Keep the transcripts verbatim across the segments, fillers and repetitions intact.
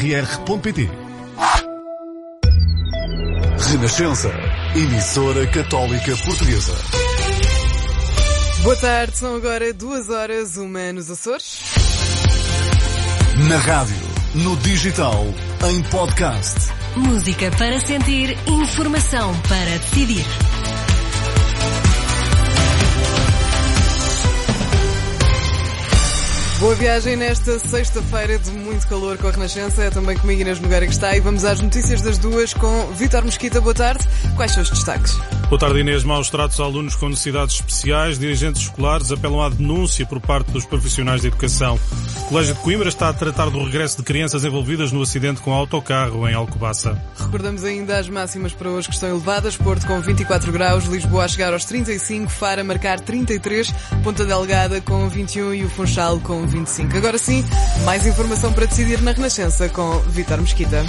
r r ponto p t. Renascença, emissora católica portuguesa. Boa tarde, são agora duas horas, uma nos Açores. Na rádio, no digital, em podcast. Música para sentir, informação para decidir. Boa viagem nesta sexta-feira de muito calor com a Renascença. É também comigo Inês Nogueira que está e vamos às notícias das duas com Vítor Mesquita. Boa tarde. Quais são os destaques? Boa tarde, Inês. Maus tratos a alunos com necessidades especiais. Dirigentes escolares apelam à denúncia por parte dos profissionais de educação. O Colégio de Coimbra está a tratar do regresso de crianças envolvidas no acidente com autocarro em Alcobaça. Recordamos ainda as máximas para hoje que estão elevadas. Porto com vinte e quatro graus, Lisboa a chegar aos trinta e cinco, Faro a marcar trinta e três, Ponta Delgada com vinte e um e o Funchal com vinte e cinco. Agora sim, mais informação para decidir na Renascença com Vítor Mesquita.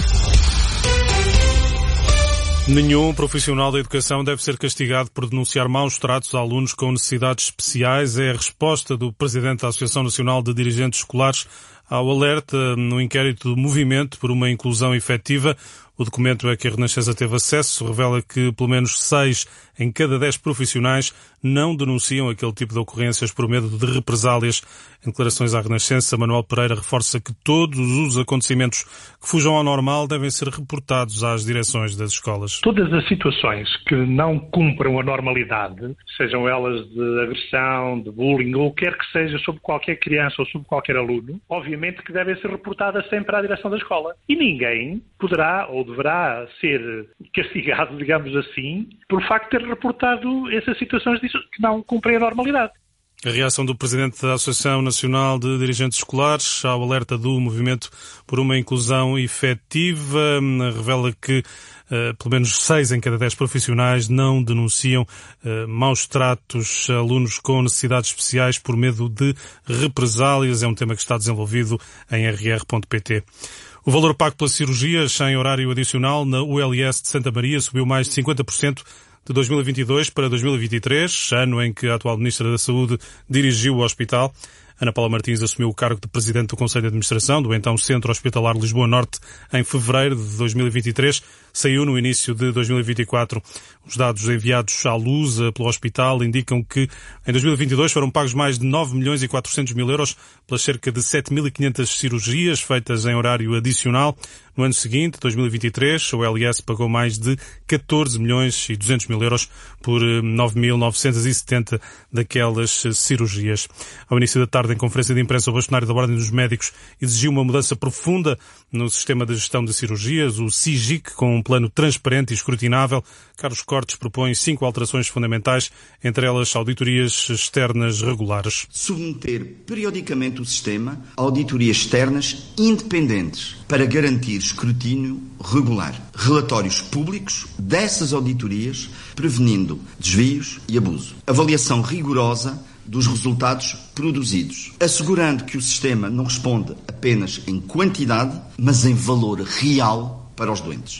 Nenhum profissional da educação deve ser castigado por denunciar maus tratos a alunos com necessidades especiais. É a resposta do Presidente da Associação Nacional de Dirigentes Escolares ao alerta no inquérito do Movimento por uma Inclusão Efetiva. O documento a que a Renascença teve acesso revela que pelo menos seis em cada dez profissionais não denunciam aquele tipo de ocorrências por medo de represálias. Em declarações à Renascença, Manuel Pereira reforça que todos os acontecimentos que fujam ao normal devem ser reportados às direções das escolas. Todas as situações que não cumpram a normalidade, sejam elas de agressão, de bullying, ou quer que seja sobre qualquer criança ou sobre qualquer aluno, obviamente que devem ser reportadas sempre à direção da escola. E ninguém poderá ou deverá ser castigado, digamos assim, pelo facto de ter reportado essas situações que não cumprem a normalidade. A reação do Presidente da Associação Nacional de Dirigentes Escolares ao alerta do Movimento por uma Inclusão Efetiva revela que uh, pelo menos seis em cada dez profissionais não denunciam uh, maus tratos a alunos com necessidades especiais por medo de represálias. É um tema que está desenvolvido em r r ponto p t. O valor pago pelas cirurgias em horário adicional na U L S de Santa Maria subiu mais de cinquenta por cento de dois mil e vinte e dois para dois mil e vinte e três, ano em que a atual Ministra da Saúde dirigiu o hospital. Ana Paula Martins assumiu o cargo de Presidente do Conselho de Administração do então Centro Hospitalar Lisboa Norte em fevereiro de dois mil e vinte e três. Saiu no início de dois mil e vinte e quatro. Os dados enviados à Lusa pelo hospital indicam que em dois mil e vinte e dois foram pagos mais de nove milhões e quatrocentos mil euros pelas cerca de sete mil e quinhentas cirurgias feitas em horário adicional. No ano seguinte, dois mil e vinte e três, o L S pagou mais de catorze milhões e duzentos mil euros por nove mil novecentos e setenta daquelas cirurgias. Ao início da tarde, em conferência de imprensa, o bastonário da Ordem dos Médicos exigiu uma mudança profunda no sistema de gestão de cirurgias, o S I G I C, com um plano transparente e escrutinável. Carlos Cortes propõe cinco alterações fundamentais, entre elas auditorias externas regulares. Submeter periodicamente o sistema a auditorias externas independentes para garantir escrutínio regular. Relatórios públicos dessas auditorias, prevenindo desvios e abuso. Avaliação rigorosa dos resultados produzidos, assegurando que o sistema não responde apenas em quantidade, mas em valor real para os doentes.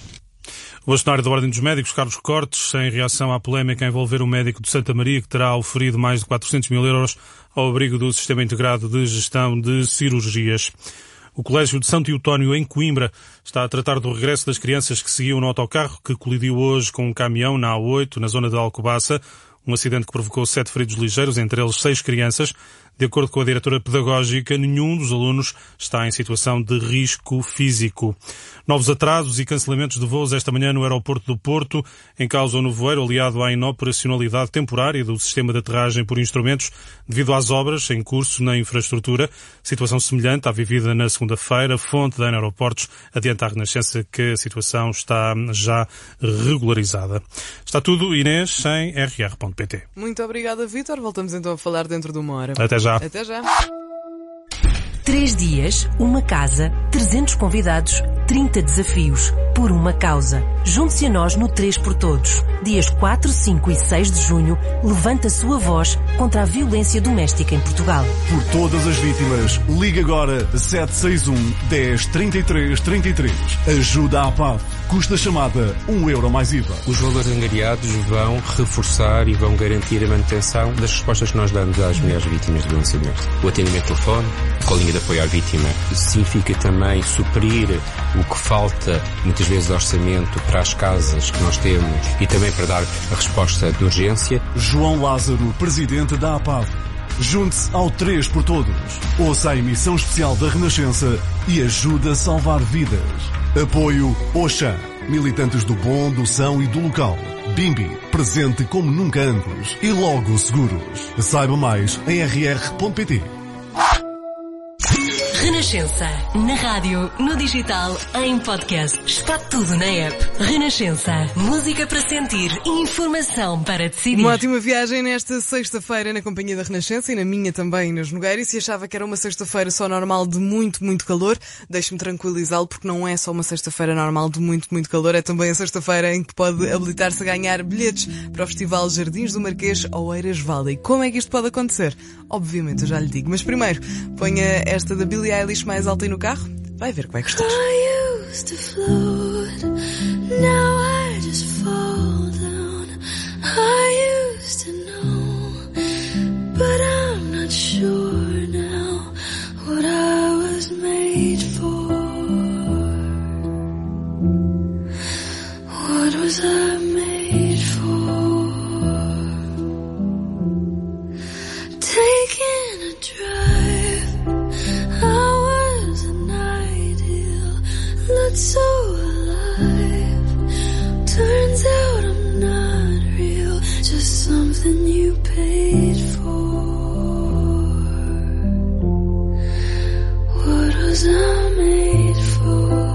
O bastonário da Ordem dos Médicos, Carlos Cortes, em reação à polémica a envolver o médico de Santa Maria, que terá oferido mais de quatrocentos mil euros ao abrigo do Sistema Integrado de Gestão de Cirurgias. O Colégio de Santo Eutónio, em Coimbra, está a tratar do regresso das crianças que seguiam no autocarro que colidiu hoje com um caminhão na A oito, na zona de Alcobaça. Um acidente que provocou sete feridos ligeiros, entre eles seis crianças. De acordo com a diretora pedagógica, nenhum dos alunos está em situação de risco físico. Novos atrasos e cancelamentos de voos esta manhã no aeroporto do Porto. Em causa o nevoeiro aliado à inoperacionalidade temporária do sistema de aterragem por instrumentos devido às obras em curso na infraestrutura. Situação semelhante à vivida na segunda-feira. Fonte da ANA Aeroportos adianta à Renascença que a situação está já regularizada. Está tudo, Inês, em r r ponto p t. Muito obrigada, Vítor. Voltamos então a falar dentro de uma hora. Até já. Até já. Três dias, uma casa, trezentos convidados, trinta desafios por uma causa. Junte-se a nós no três por Todos. Dias quatro, cinco e seis de junho, levanta a sua voz contra a violência doméstica em Portugal. Por todas as vítimas, ligue agora sete seis um, dez, trinta e três, trinta e três. Ajuda à P A V. Custa chamada um euro mais I V A. Os valores angariados vão reforçar e vão garantir a manutenção das respostas que nós damos às mulheres vítimas de violência doméstica. O atendimento telefone, com a linha de apoio à vítima, significa também suprir o que falta, muitas vezes, de orçamento para as casas que nós temos e também para dar a resposta de urgência. João Lázaro, presidente da A P A V. Junte-se ao três por Todos. Ouça a emissão especial da Renascença e ajude a salvar vidas. Apoio Oxã. Militantes do bom, do são e do local. Bimbi, presente como nunca antes. E Logo Seguros. Saiba mais em r r ponto p t. Renascença. Na rádio, no digital, em podcast. Está tudo na app. Renascença. Música para sentir e informação para decidir. Uma ótima viagem nesta sexta-feira na companhia da Renascença e na minha também, nas Nogueiras. Se achava que era uma sexta-feira só normal de muito, muito calor, deixe-me tranquilizá-lo, porque não é só uma sexta-feira normal de muito, muito calor, é também a sexta-feira em que pode habilitar-se a ganhar bilhetes para o Festival Jardins do Marquês Oeiras Valley. Como é que isto pode acontecer? Obviamente, eu já lhe digo. Mas primeiro, ponha esta da Billie Eilish mais alta aí no carro. Vai ver que vai gostar. I used to float, now I just fall down. I used to know, but I'm not sure now what I was made for. What was I made for? Taking a drive, I was an ideal, looked so alive. Turns out I'm not real, just something you paid for. What was I made for?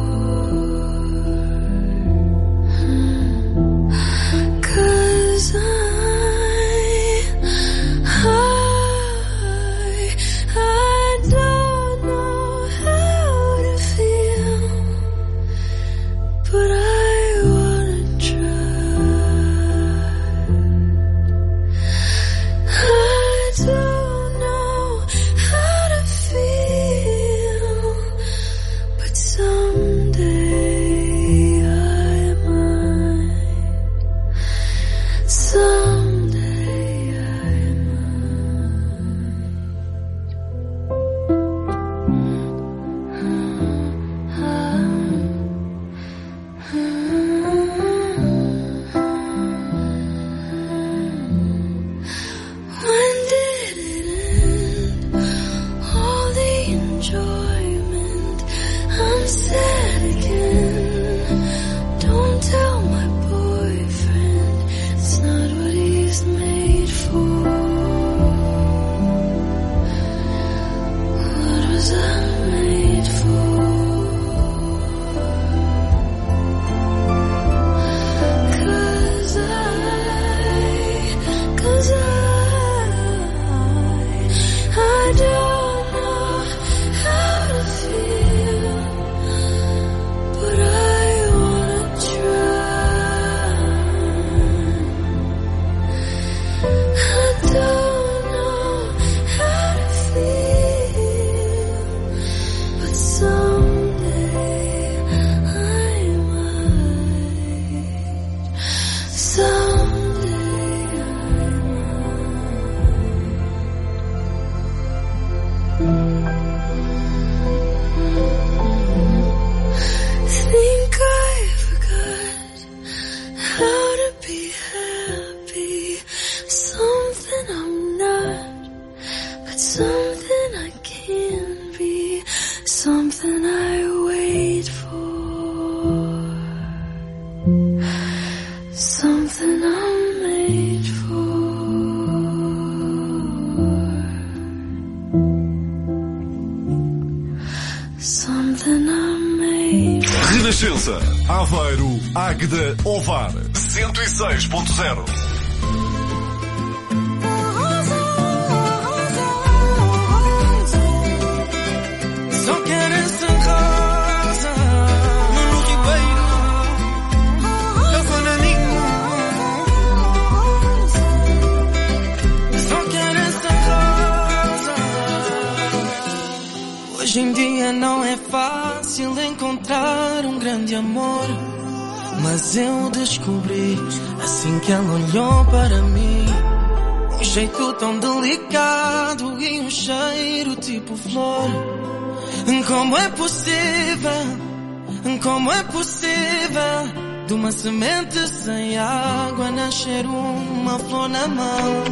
Cause I, I, I don't know how to feel, but I wanna try. I don't know how to feel, but someday I might. Someday I When did it end? All the enjoyment. I'm sad again. Don't tell my boyfriend, it's not what he's made for. What was I made for? Cause I, cause I, I don't know how to feel, but I wanna try. I don't know how to feel, but someday I might. Someday I think I forgot how to be happy. Something I'm not, but something I can be. Something I wait for. Something I'm made for. Something I'm made for. Renascença. Aveiro, Águeda, Ovar. cento e seis ponto zero. Só quero essa rosa. explicar um grande amor, mas eu descobri assim que ela olhou para mim. Um jeito tão delicado e um cheiro tipo flor. Como é possível, como é possível de uma semente sem água nascer uma flor na mão?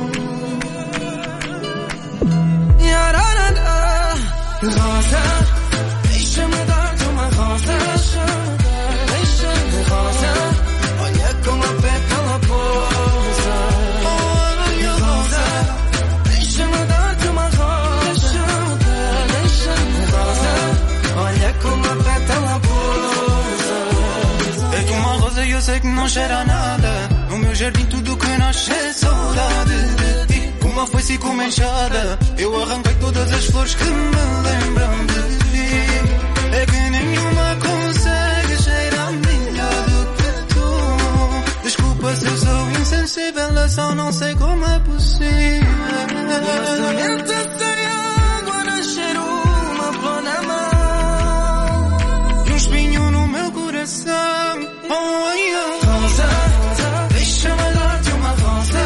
Rosa, deixa-me dar-te uma rosa. Deixa-me rosa, olha como a pétala pousa. Rosa, deixa-me dar-te uma rosa. Deixa-me rosa, olha como a pétala pousa. É que uma rosa e eu sei que não cheira a nada. No meu jardim tudo que nasce é saudade de ti. Uma foice e com uma enxada eu arranquei todas as flores que me lembram de ti. É que nenhuma consegue cheirar melhor do que tu. Desculpa se eu sou insensível, eu só não sei como é possível. Uma semente sem água nascer uma flor na mão. E um espinho no meu coração. Oh, oh, oh. Rosa, deixa-me dar-te uma rosa.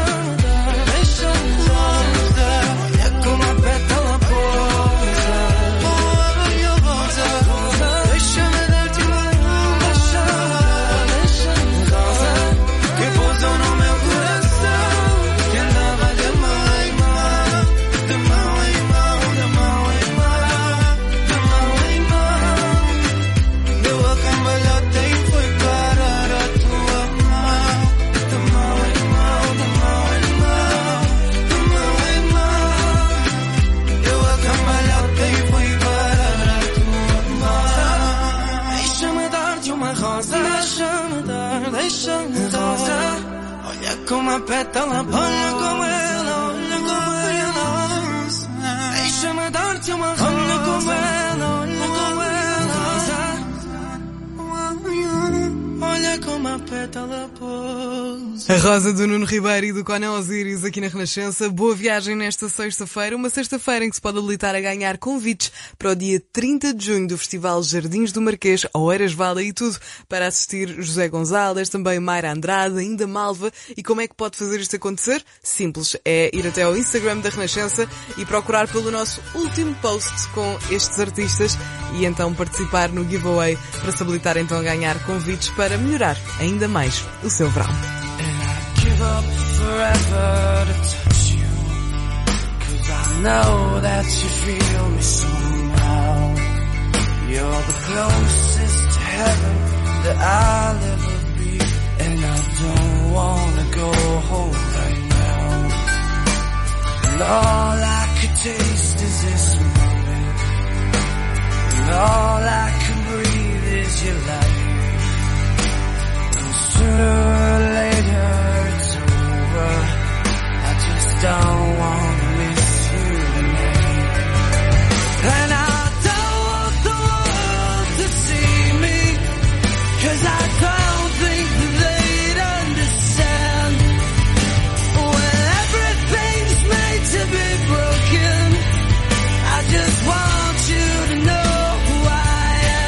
Como a pétala, olha como ela, olha como ela. Deixa-me dar-te uma rosa. Olha como ela, olha como ela. Olha como a pétala pousa. A rosa do Nuno Ribeiro e do Conan Osiris aqui na Renascença. Boa viagem nesta sexta-feira, uma sexta-feira em que se pode habilitar a ganhar convites para o dia trinta de junho do Festival Jardins do Marquês, Oeiras Vale e tudo, para assistir José Gonzalez, também Mayra Andrade, ainda Malva. E como é que pode fazer isto acontecer? Simples, é ir até ao Instagram da Renascença e procurar pelo nosso último post com estes artistas e então participar no giveaway para se habilitar então a ganhar convites para melhorar ainda mais o seu verão. Give up forever to touch you, 'cause I know that you feel me somehow. You're the closest to heaven that I'll ever be, and I don't wanna go home right now. And all I could taste is this moment, and all I can breathe is your life. And sooner or later I just don't want to miss you tonight. And I don't want the world to see me, 'cause I don't think that they'd understand. When everything's made to be broken, I just want you to know who I am.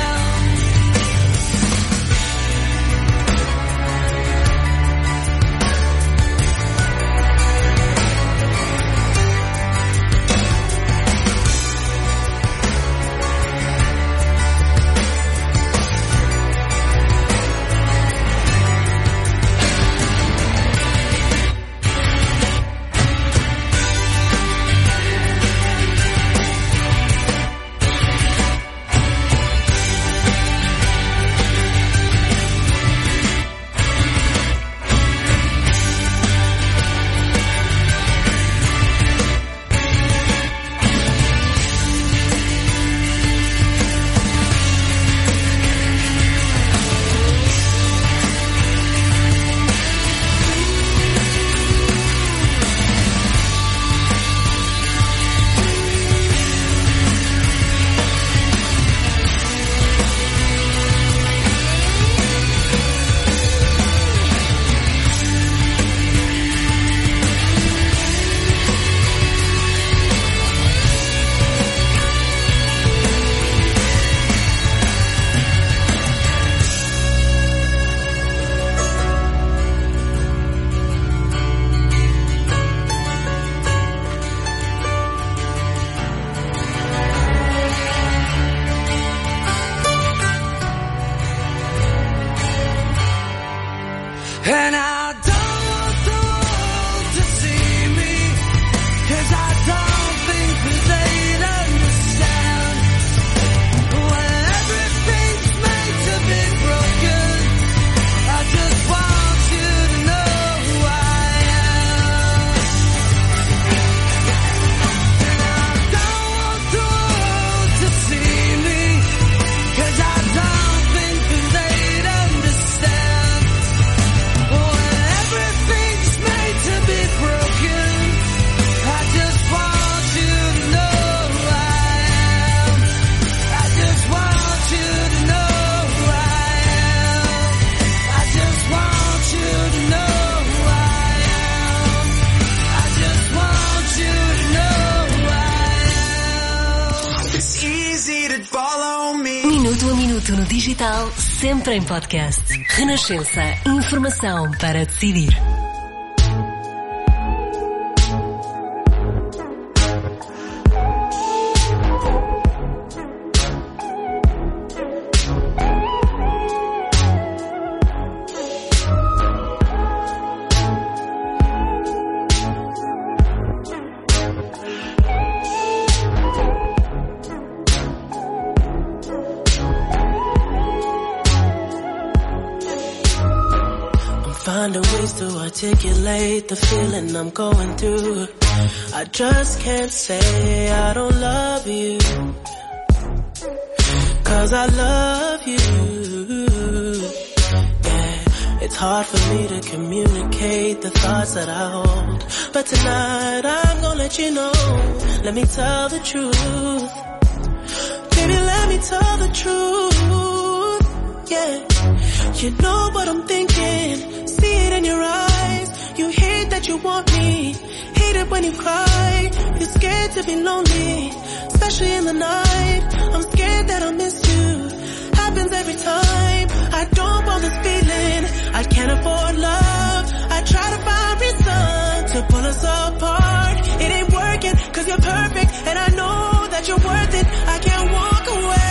Natal, sempre em podcast. Renascença. Informação para decidir. Finding ways to articulate the feeling I'm going through. I just can't say I don't love you, 'cause I love you. Yeah, it's hard for me to communicate the thoughts that I hold, but tonight I'm gonna let you know. Let me tell the truth. Baby, let me tell the truth. Yeah, you know what I'm thinking. See it in your eyes. You hate that you want me. Hate it when you cry. You're scared to be lonely, especially in the night. I'm scared that I'll miss you. Happens every time. I don't want this feeling. I can't afford love. I try to find reason to pull us apart. It ain't working 'cause you're perfect, and I know that you're worth it. I can't walk away.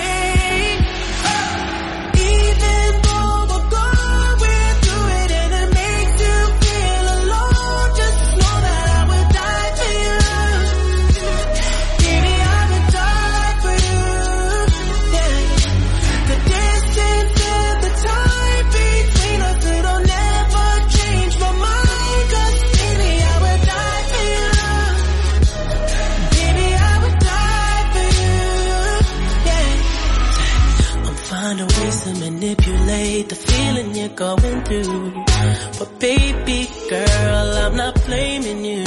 Manipulate the feeling you're going through, but baby girl, I'm not blaming you.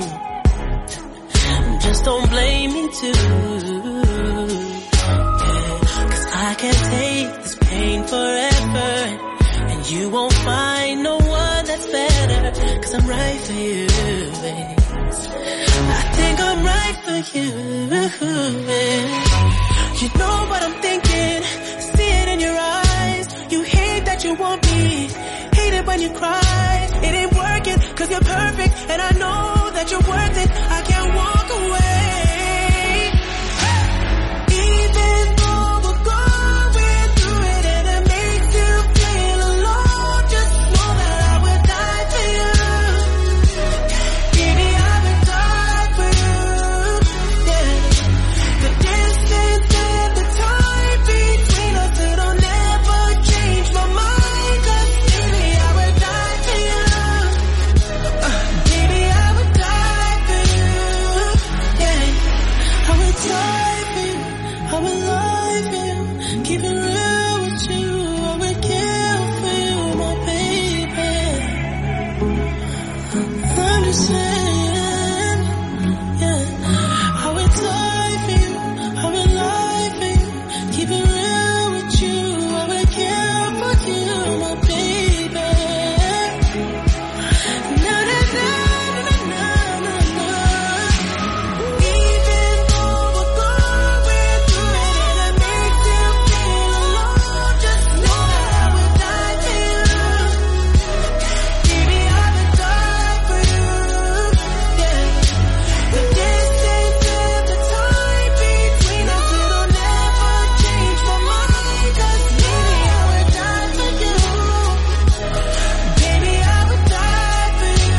Just don't blame me too. Yeah, 'cause I can't take this pain forever, and you won't find no one that's better, 'cause I'm right for you, babe. I think I'm right for you. You know what I'm thinking. See it in your eyes. You hate that you want me. Hate it when you cry. It ain't working 'cause you're perfect, and I know that you're worth it. I can't walk away. Even though we're going through it and it makes you feel alone, just know that I would die for you. Baby, I would die for you. Yeah. The distance and the time between us, it'll never change my mind. 'Cause baby, I would die for you. Uh, baby, I would die for you. Yeah, I would die for you. I would lie for you. Keep it real with you. I would kill for you, my baby. Understand? Yeah, I would die for you. I would lie for you. Keep it real with you. I would kill for you, my baby. Na na na na na na na. Even though we're going through it and it makes you feel alone, just know that I would die for you. Baby, I would die for you. Yeah. The distance and the time between us, it'll never change my mind. 'Cause baby, I would die for you. Baby, I would die for you.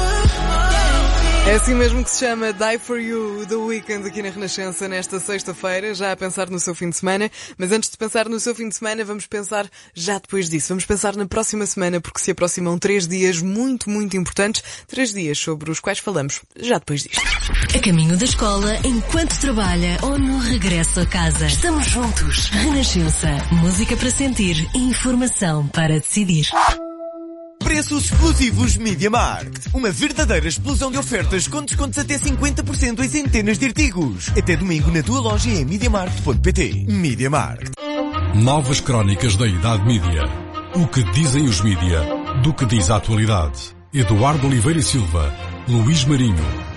É assim mesmo que se chama Die For You, The Weeknd, aqui na Renascença, nesta sexta-feira, já a pensar no seu fim de semana. Mas antes de pensar no seu fim de semana, vamos pensar já depois disso. Vamos pensar na próxima semana, porque se aproximam três dias muito, muito importantes. Três dias sobre os quais falamos já depois disto. A caminho da escola, enquanto trabalha ou no regresso a casa. Estamos juntos. Renascença. Música para sentir e informação para decidir. Preços exclusivos Media Markt. Uma verdadeira explosão de ofertas com descontos até cinquenta por cento em centenas de artigos. Até domingo na tua loja em mediamarkt ponto pt. Media Markt. Novas crónicas da Idade Mídia. O que dizem os mídia, do que diz a atualidade. Eduardo Oliveira e Silva, Luís Marinho,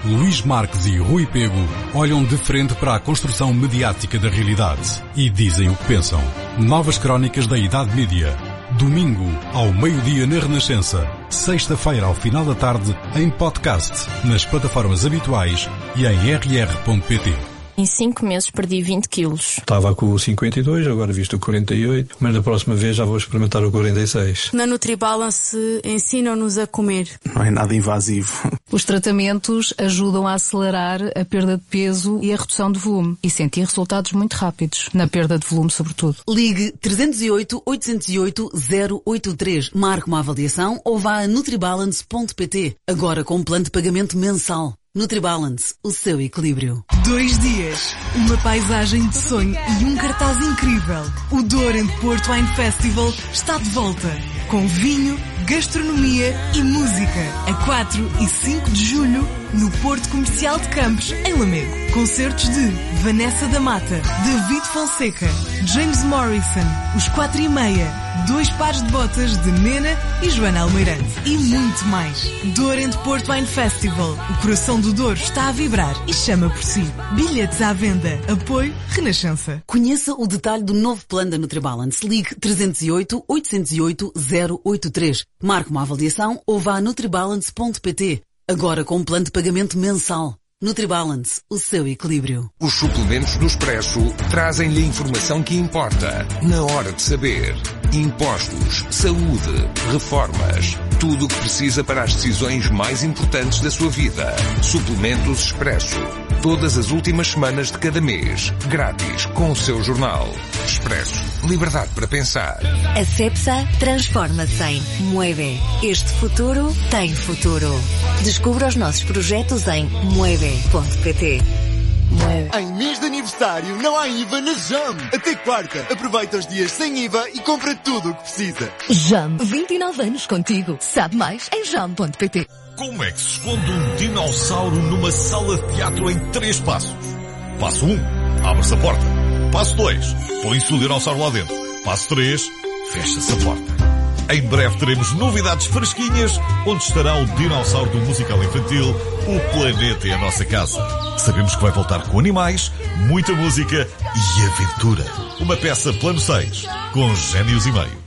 Luís Marques e Rui Pego olham de frente para a construção mediática da realidade e dizem o que pensam. Novas crónicas da Idade Média. Domingo, ao meio-dia na Renascença. Sexta-feira, ao final da tarde, em podcast, nas plataformas habituais e em r r ponto p t. Em cinco meses perdi vinte quilos. Estava com o cinquenta e dois, agora visto o quarenta e oito, mas da próxima vez já vou experimentar o quarenta e seis. Na NutriBalance ensinam-nos a comer. Não é nada invasivo. Os tratamentos ajudam a acelerar a perda de peso e a redução de volume e sentir resultados muito rápidos, na perda de volume sobretudo. Ligue trezentos e oito, oitocentos e oito, zero oito três, marque uma avaliação ou vá a nutribalance ponto p t, agora com um plano de pagamento mensal. NutriBalance, o seu equilíbrio. Dois dias, uma paisagem de sonho e um cartaz incrível. O Douro and Porto Wine Festival está de volta, com vinho, gastronomia e música. A quatro e cinco de julho, no Porto Comercial de Campos, em Lamego. Concertos de Vanessa da Mata, David Fonseca, James Morrison, Os Quatro e Meia, Dois Pares de Botas de Mena e Joana Almeirante. E muito mais. Douro and Porto Wine Festival. O coração do Douro está a vibrar e chama por si. Bilhetes à venda. Apoio Renascença. Conheça o detalhe do novo plano da NutriBalance. Ligue trezentos e oito, oitocentos e oito, zero oito três. Marque uma avaliação ou vá a nutribalance ponto p t. Agora com um plano de pagamento mensal. NutriBalance, o seu equilíbrio. Os suplementos do Expresso trazem-lhe a informação que importa, na hora de saber. Impostos, saúde, reformas, tudo o que precisa para as decisões mais importantes da sua vida. Suplementos Expresso. Todas as últimas semanas de cada mês. Grátis, com o seu jornal. Expresso. Liberdade para pensar. A Cepsa transforma-se em Mueve. Este futuro tem futuro. Descubra os nossos projetos em mueve ponto p t. Mueve. Em mês de aniversário não há I V A na Jam. Até quarta. Aproveita os dias sem I V A e compra tudo o que precisa. Jam. vinte e nove anos contigo. Sabe mais em jam ponto p t. Como é que se esconde um dinossauro numa sala de teatro em três passos? Passo um, abre-se a porta. Passo dois, põe-se o dinossauro lá dentro. Passo três, fecha-se a porta. Em breve teremos novidades fresquinhas, onde estará o dinossauro do musical infantil O Planeta é a Nossa Casa. Sabemos que vai voltar com animais, muita música e aventura. Uma peça plano seis, com génios e meios.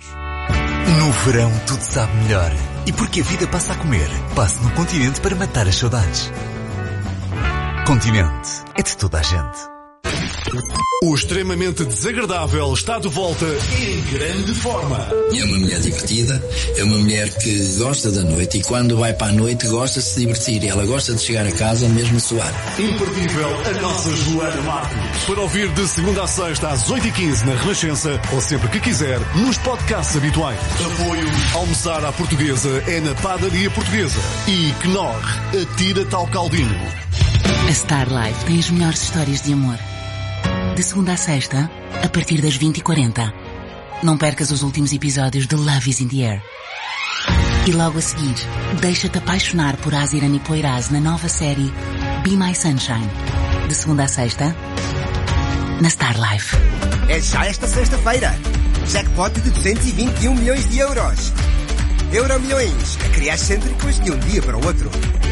No verão tudo sabe melhor. E porque a vida passa a comer, passe no Continente para matar as saudades. Continente é de toda a gente. O extremamente desagradável está de volta em grande forma. É uma mulher divertida, é uma mulher que gosta da noite e quando vai para a noite gosta de se divertir. Ela gosta de chegar a casa mesmo a suar. Imperdível a nossa Joana Marques. Para ouvir de segunda a sexta às oito e quinze na Renascença ou sempre que quiser nos podcasts habituais. Apoio Almoçar à Portuguesa é na Padaria Portuguesa. E Knorr, atira-te ao caldinho. A Star Life tem as melhores histórias de amor. De segunda a sexta, a partir das vinte e quarenta. Não percas os últimos episódios de Love is in the Air. E logo a seguir, deixa-te apaixonar por Aziran e Poiraz na nova série Be My Sunshine. De segunda a sexta, na Star Life. É já esta sexta-feira. Jackpot de duzentos e vinte e um milhões de euros. Euro Milhões, a criar cêntricos de um dia para o outro.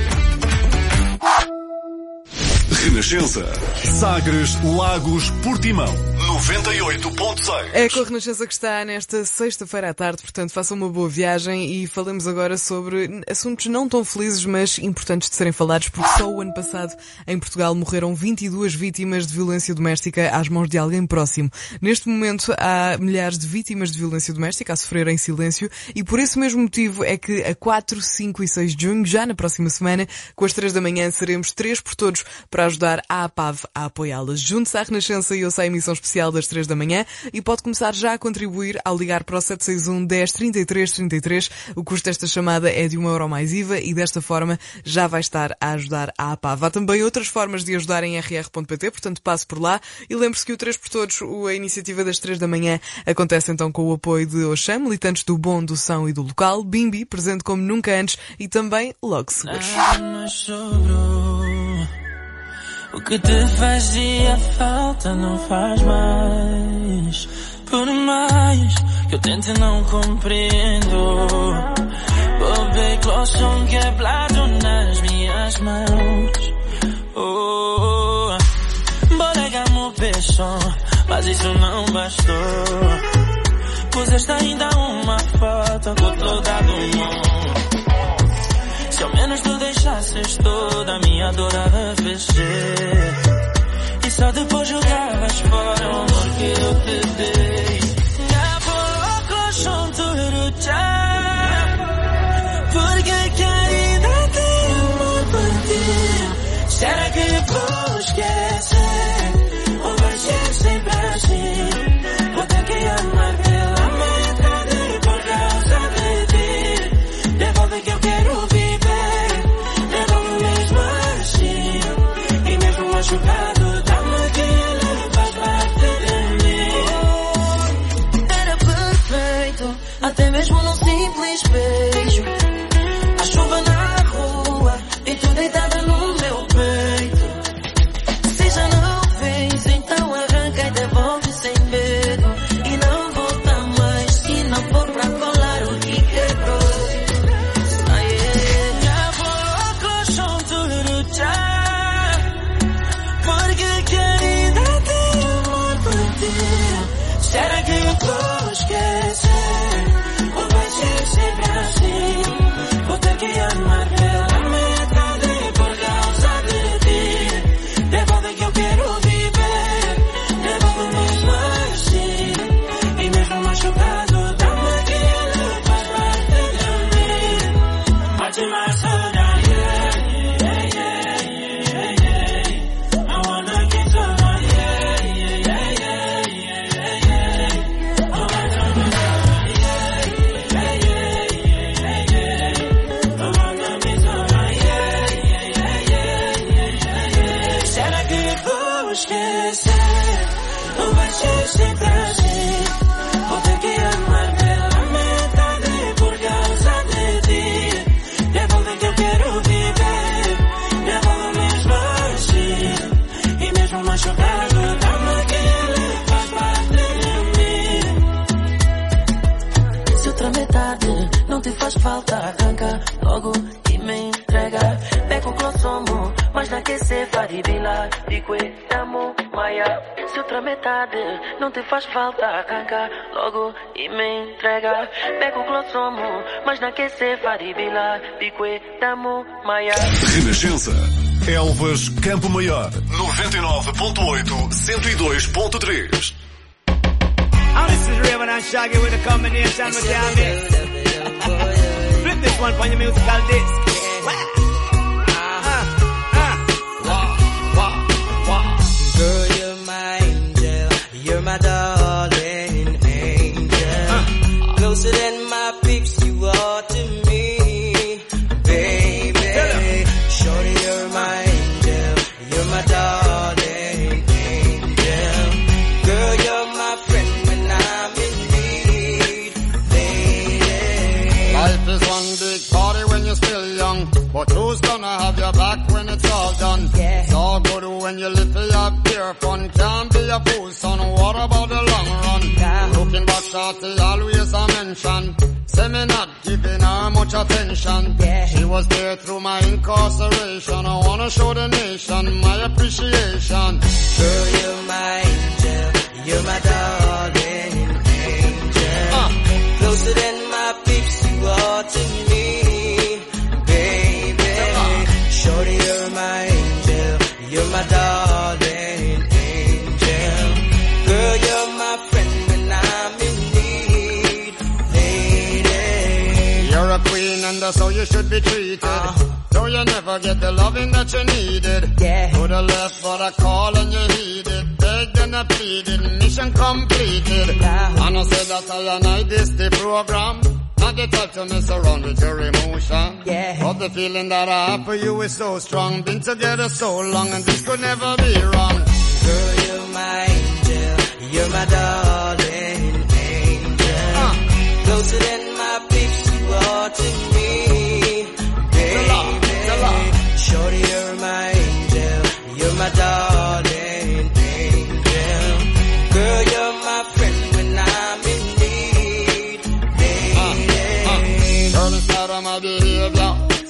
Renascença, Sagres, Lagos, Portimão, noventa e oito ponto seis. É com a Renascença que está nesta sexta-feira à tarde, portanto façam uma boa viagem e falemos agora sobre assuntos não tão felizes, mas importantes de serem falados, porque só o ano passado em Portugal morreram vinte e duas vítimas de violência doméstica às mãos de alguém próximo. Neste momento há milhares de vítimas de violência doméstica a sofrer em silêncio e por esse mesmo motivo é que a quatro, cinco e seis de junho, já na próxima semana, com as três da manhã, seremos três por todos para ajudar a APAV a apoiá-las. Junte-se à Renascença e ouça a emissão especial das três da manhã e pode começar já a contribuir ao ligar para o sete seis um, dez, trinta e três, trinta e três. O custo desta chamada é de um euro mais I V A e desta forma já vai estar a ajudar a APAV. Há também outras formas de ajudar em r r ponto p t, portanto passe por lá e lembre-se que o três por todos, a iniciativa das três da manhã, acontece então com o apoio de Oxam, militantes do bom, do são e do local, Bimbi, presente como nunca antes e também Logo Seguros. O que te fazia falta não faz mais. Por mais que eu tente não compreendo. Vou ver com o som quebrado nas minhas mãos. Oh, bolegamos beijão, mas isso não bastou. Puseste ainda uma foto com toda do mundo. Se ao menos tu deixasses toda a minha dor a arrefecer, e só depois jogavas fora o amor que eu te dei. Já pouco chão já, porque que ainda tenho amor por ti. Será que vou esquecer, ou vai ser sempre assim? Vou ter que amar pela metade por causa de ti. Devolve que eu quero viver, devolve mesmo assim. E mesmo machucado, dá-me aquilo que faz parte de mim. Era perfeito, até mesmo num simples beijo. A chuva na rua e tu deitada no meu peito. Se já não vens, então arranca e devolve sem medo. E não volta mais, se não for pra colar o que quebrou. Já vou com chão tudo já, porque querida tenho amor por ti. Será que eu vou esquecer, ou vai ser sempre assim? Vou ter que amar pela metade por causa de ti. Devolve que eu quero viver, devolve mesmo assim. E mesmo machucado, dá-me aquilo que faz parte de mim. Mate mais saudade, yeah, yeah, yeah, yeah, yeah. I wanna get to my, yeah, yeah, yeah, yeah, yeah, yeah. I wanna get to my, yeah, yeah, yeah, yeah, yeah. I wanna get to my, yeah, yeah, yeah, yeah, yeah, yeah. Será que vou esquecer, ou vai ser sempre assim? Vou ter que amar pela metade por causa de ti. Devolve que eu quero viver, devolve mesmo assim. E mesmo machucado, dá-me aquilo que faz parte de mim. Se outra metade não te faz falta, arranca logo e me entrega. Pega o glossomo, mas na que se faribila, dique damo maia. Se outra metade não te faz falta, arranca logo e me entrega. Pega o glossomo, mas na que se faribila, dique damo maia. Renascença. Elvas Campo Maior. noventa e nove ponto oito, cento e dois ponto três. Oh, this is Raven and Shaggy with a combination with your mix. Flip this one for your musical disc. Girl, you're my angel, you're my darling angel. Uh, Closer than my peeps, you are to me, baby. Shorty, you're my angel, you're my darling angel. Girl, you're my friend when I'm in need, baby. Life is one big party when you're still young, but who's gonna have your back when it's all done? Yeah. It's all good when you live for your pure fun. Can't be a fool, son. What about the long run? Yeah. Looking back, shorty, always a mention. Say me not giving her much attention. Yeah. She was there through my incarceration. I wanna show the nation my appreciation. Girl, you're my angel, you're my darling angel. Uh. Closer than my peeps, you are to me, baby. Shorty, you're my angel, you're my darling angel. Girl, you're my friend when I'm in need, lady. You're a queen and that's how you should be treated. Uh. Though you never get the loving that you needed. Yeah. Could have left but I call and you heeded. Begged and I pleaded, mission completed. Yeah. And I said that I and I this the program. Not the type to mess around with your emotion. Yeah. But the feeling that I have for you is so strong. Been together so long and this could never be wrong. Girl, you're my angel, you're my darling angel. Uh. Closer than my peeps, you are to me, baby. Shorty, you're my angel, you're my darling angel. Girl, you're my friend when I'm in need, baby. Uh, uh. Girl, it's not on my behavior.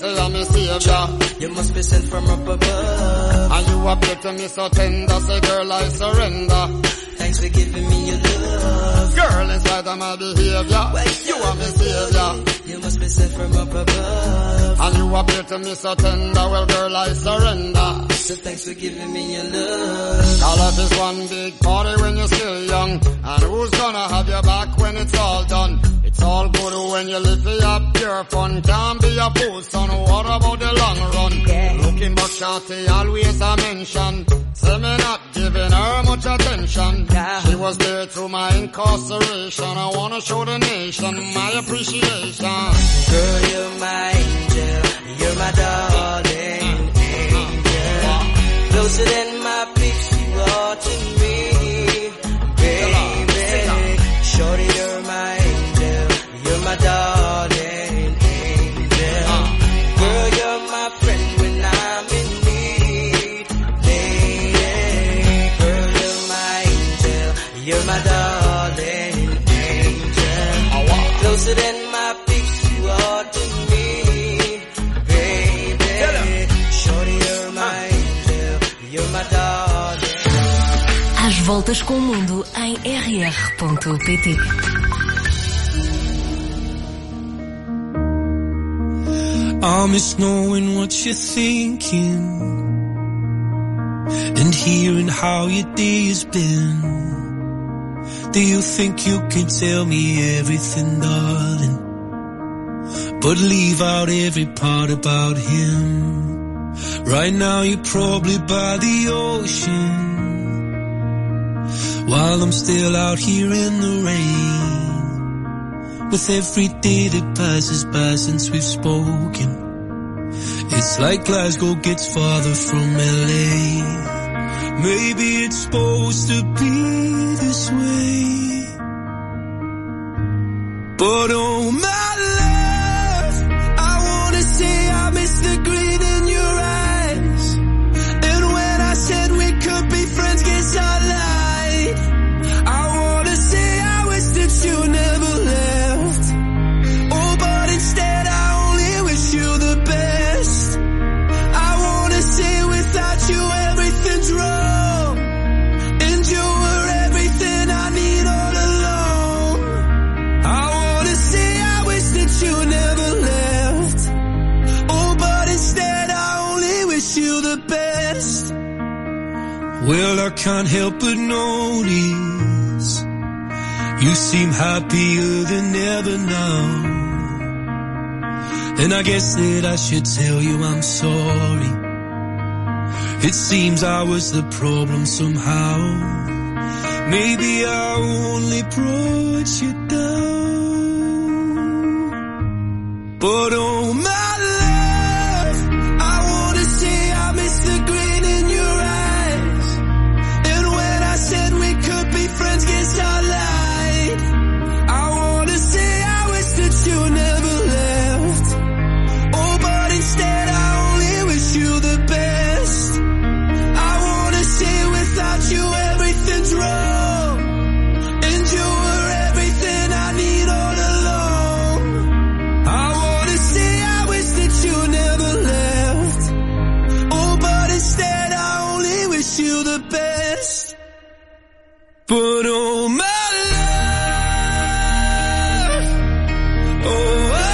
say I'm a savior. You must be sent from up above. And you appear to me so tender, say girl I surrender. Thanks for giving me your love. Girl, in spite of my behavior, you are my savior. You must be sent from up above. And you appear to me so tender, well girl I surrender. So thanks for giving me your love. Call up is one big party when you're still young. And who's gonna have your back when it's all done? It's all good when you live for your pure fun. Can't be a fool, son, what about the long run? Yeah. Looking back, shawty, always a mention. Say me not giving her much attention. Yeah. She was there through my incarceration. I wanna show the nation my appreciation. Girl, you're my angel. You're my darling angel. Closer than my peace, you are to me, baby. Shorty, you're my angel. You're my darling angel. Girl, you're my friend when I'm in need, lady. Girl, you're my angel. You're my darling angel. Closer than my peace, you are to me, baby. Shorty, you're my angel. You're my darling. Às voltas com o mundo em r r ponto p t. I miss knowing what you're thinking and hearing how your day has been. Do you think you can tell me everything, darling, but leave out every part about him? Right now you're probably by the ocean, while I'm still out here in the rain. With every day that passes by since we've spoken, it's like Glasgow gets farther from L A. Maybe it's supposed to be this way, but oh my love, I wanna say I miss the green in your eyes. And when I said we could be friends, guess I lied. I wanna say I wish that you never left. Instead, I only wish you the best. I wanna say without you everything's wrong, and you were everything I need all along. I wanna say I wish that you never left. Oh, but instead I only wish you the best. Well, I can't help but notice you seem happier than ever now. And I guess that I should tell you I'm sorry. It seems I was the problem somehow. Maybe I only brought you down. But oh my love, I wanna say I miss the grin in your eyes. And when I said we could be friends, guess I lied. I wanna say I wish that you never left. Instead, I only wish you the best. I wanna say without you everything's wrong, and you were everything I need all along. I wanna say I wish that you never left. Oh, but instead I only wish you the best. But oh my love, oh I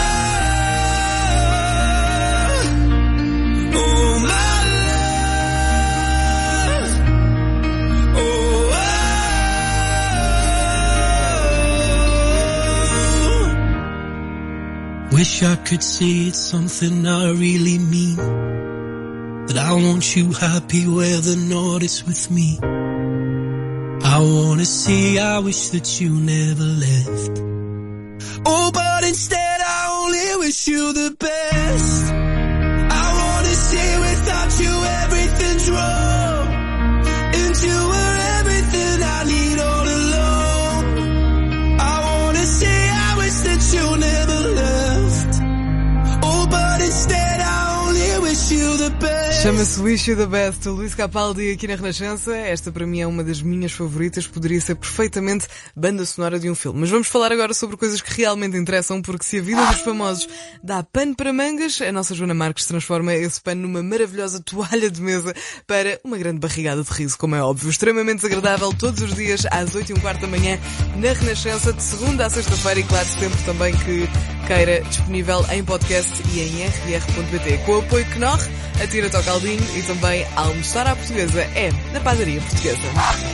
wish I could say it's something I really mean, that I want you happy whether or not it's with me. I wanna say I wish that you never left. Oh, but instead I only wish you the best. I wanna say without you everything's wrong, and you were everything I need all along. I wanna say I wish that you never left. Oh, but instead I only wish you the best. Chama-se Wish You The Best, o Luís Capaldi aqui na Renascença. Esta para mim é uma das minhas favoritas, poderia ser perfeitamente banda sonora de um filme. Mas vamos falar agora sobre coisas que realmente interessam, porque se a vida dos famosos dá pano para mangas, a nossa Joana Marques transforma esse pano numa maravilhosa toalha de mesa para uma grande barrigada de riso, como é óbvio. Extremamente desagradável, todos os dias às oito e um quarto da manhã na Renascença, de segunda à sexta-feira, e claro, sempre também que queira, disponível em podcast e em r r ponto p t. Com o apoio Knorr, atira-te ao caldinho, e também almoçar à portuguesa é na padaria portuguesa.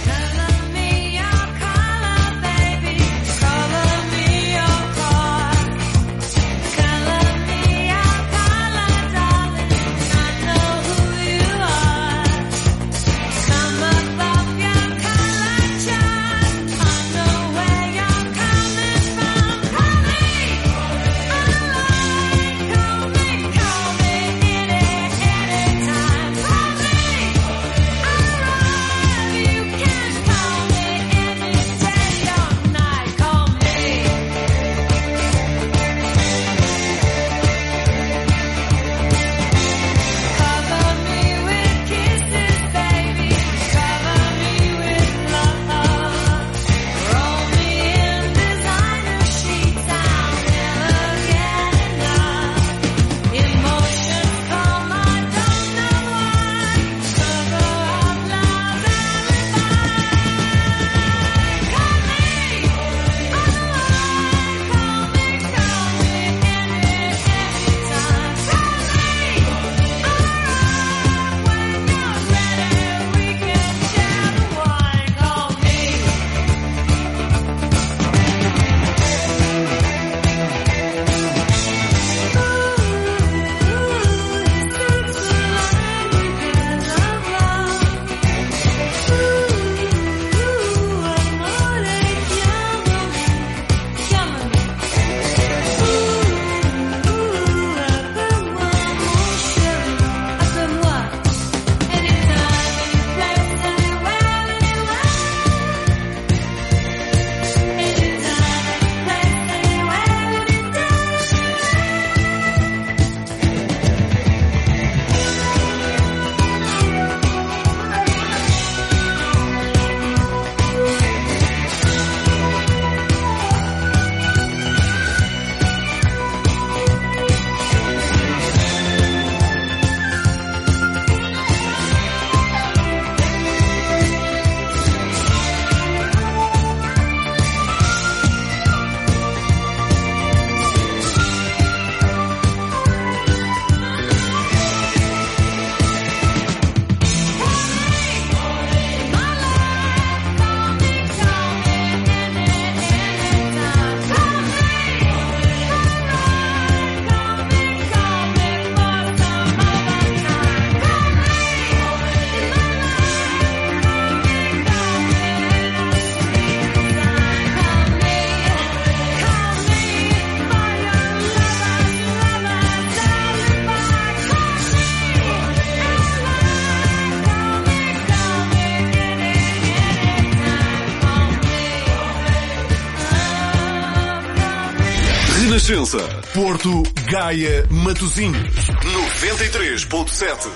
Renascença, Porto, Gaia, Matosinhos, noventa e três ponto sete.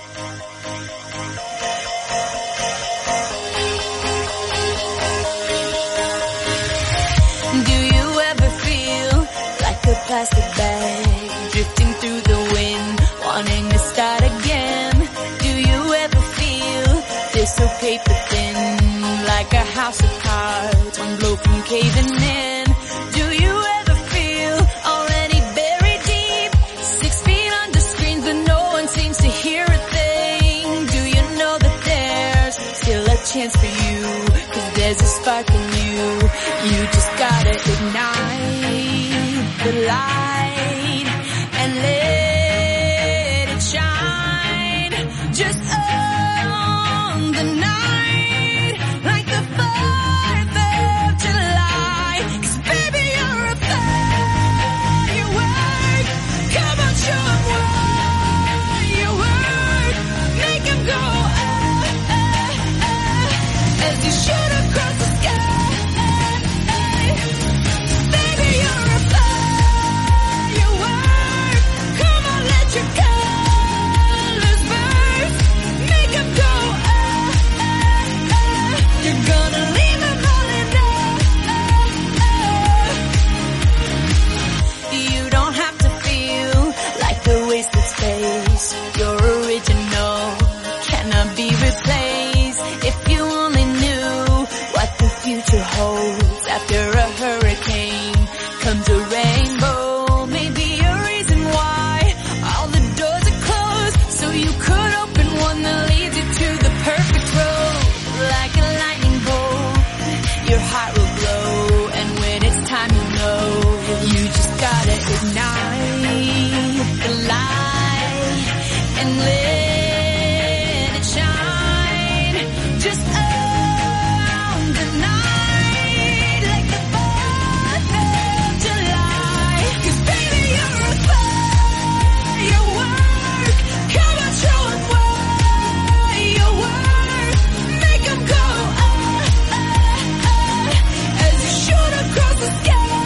Do you ever feel like a plastic bag drifting through the wind, wanting to start again? Do you ever feel this so paper thin, like a house of cards, one blow from caving in? Do you ever feel already buried deep, six feet under screens but no one seems to hear a thing? Do you know that there's still a chance for you, 'cause there's a spark in you, you just gotta ignite the light and let it shine, just on the night, like the fourth of July, 'cause baby you're a firework, come on show 'em what you work, make 'em go ah, ah, ah, as you shoot across the sky, baby you're a firework. becomes a rainbow. Maybe a reason why all the doors are closed, so you could open one that leads you to the perfect road. Like a lightning bolt, your heart will glow, and when it's time you know, you just gotta ignite the light and let it shine. Just own the night like the fourth of July. 'Cause baby you're a firework. Come on, show 'em what you worth. Make 'em go ah ah ah as you shoot across the sky.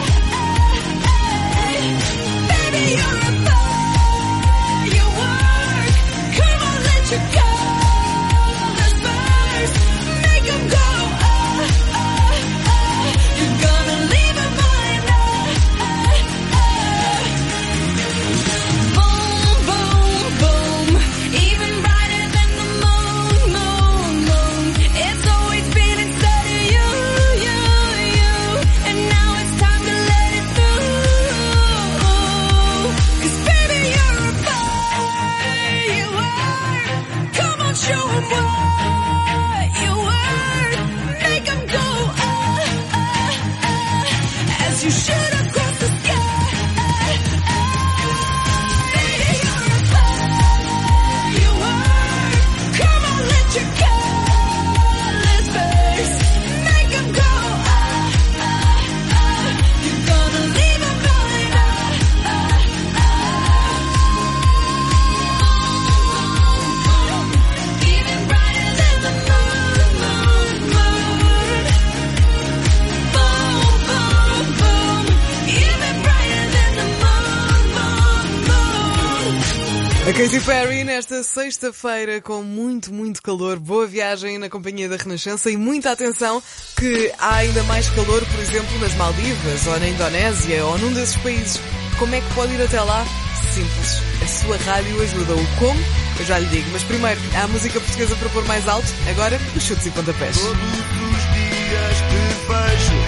Baby you're a firework. Come on, let your colors burst. Make 'em go ah ah ah. You're gonna leave 'em behind. Ah ah. Boom, boom, boom. Even brighter than the moon, moon, moon. It's always been inside of you, you, you. And now it's time to let it through. 'Cause baby you're a firework. Come on, show 'em what you worth. Make 'em go ah ah ah as you shoot across the sky. Baby you're a firework. Come on, let your colors burst. Make 'em go ah ah ah. You're gonna leave 'em behind. Ah ah ah. Even brighter than the moon, moon, moon. Boom, boom, boom. Even brighter than the moon, moon, moon. A Katy Perry nesta sexta-feira com muito, muito calor. Boa viagem na companhia da Renascença e muita atenção que há ainda mais calor, por exemplo, nas Maldivas ou na Indonésia ou num desses países. Como é que pode ir até lá? Simples. A sua rádio ajuda-o. Como? Eu já lhe digo. Mas primeiro, há a música portuguesa para pôr mais alto. Agora, os chutes e pontapés. Todos os dias te vejo,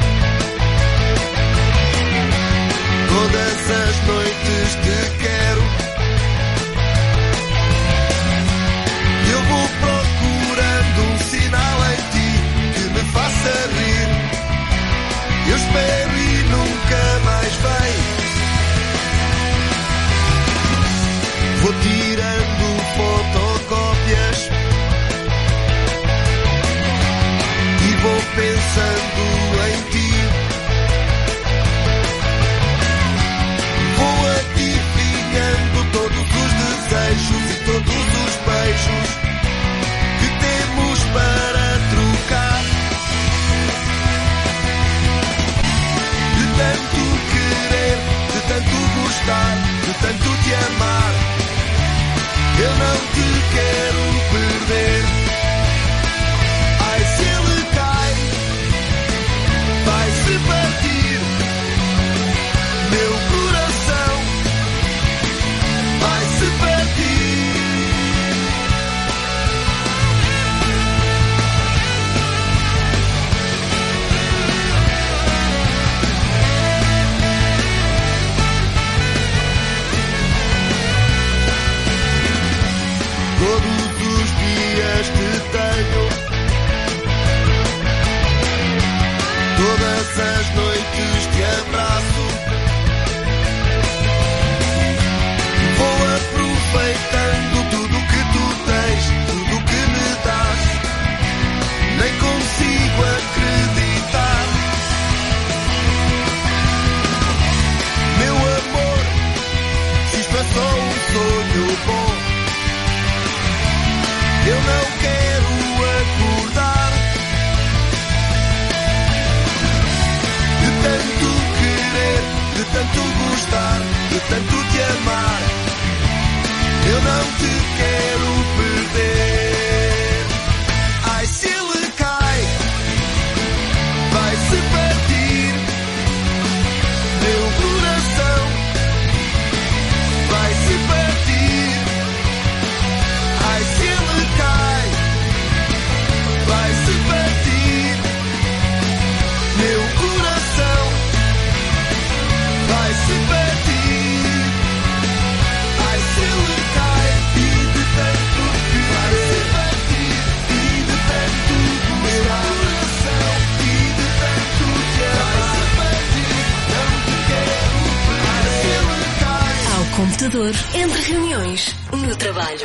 todas as noites te quero. Eu vou procurando um sinal em ti que me faça rir. Eu espero e nunca mais vem. Vou tirando fotocópias e vou pensando em ti. Vou adivinhando todos os desejos e todos os beijos que temos para trocar. De tanto querer, de tanto gostar, de tanto te amar, eu não te quero perder. Ai, se ele cai, vai-se partir. Meu coração vai-se partir. Todos os dias te tenho, todas as noites te abraço. Vou aproveitando tudo que tu tens, tudo que me dás. Nem consigo acreditar. Meu amor, se isto é só um sonho bom, eu não quero acordar. De tanto querer, de tanto gostar, de tanto te amar, eu não te quero perder. Ai, se ele cai, vai-se partir. Meu coração vai-se partir. Ai, se ele cai, vai-se partir. Meu coração computador, entre reuniões, no trabalho.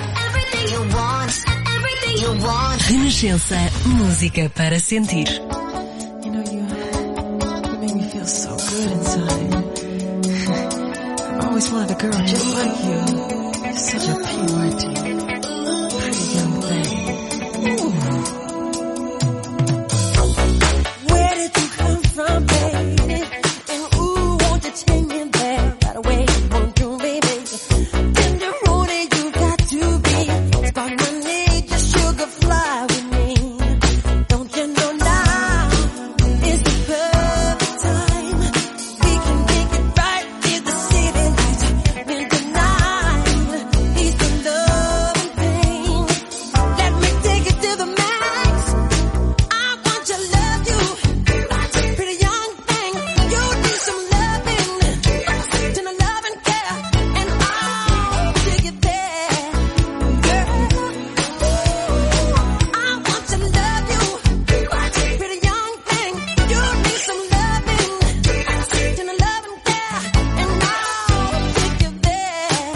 Renascença, música para sentir. You know, you, you make me feel so good inside. I've always wanted a girl just like you. You're such a pure, pretty young thing. Ooh. Where did you come from, baby? And ooh, won't you take me there right away? Won't you, baby? Tender road you got to be. Spark my need, just sugar fly with me. Don't you know now is the perfect time? We can make it right in the city lights. When the night is the love and pain. Let me take it to the max. I want to love you, pretty young thing. You need some loving, to the love and care, and I'll take it there, girl. I want to love you, pretty young thing. You need some loving, to the love and care, and I'll take you there.